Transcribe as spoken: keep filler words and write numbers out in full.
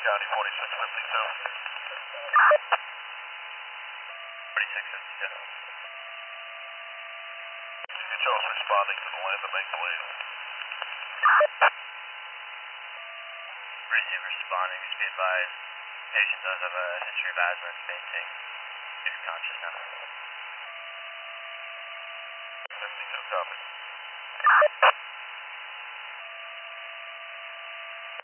County, forty-six fifty-two. forty-six fifty-two. It shows responding to the land to make lead. Receive responding, just be advised. Patient does have a history of asthma and fainting. He's conscious now. fifty-two, copy.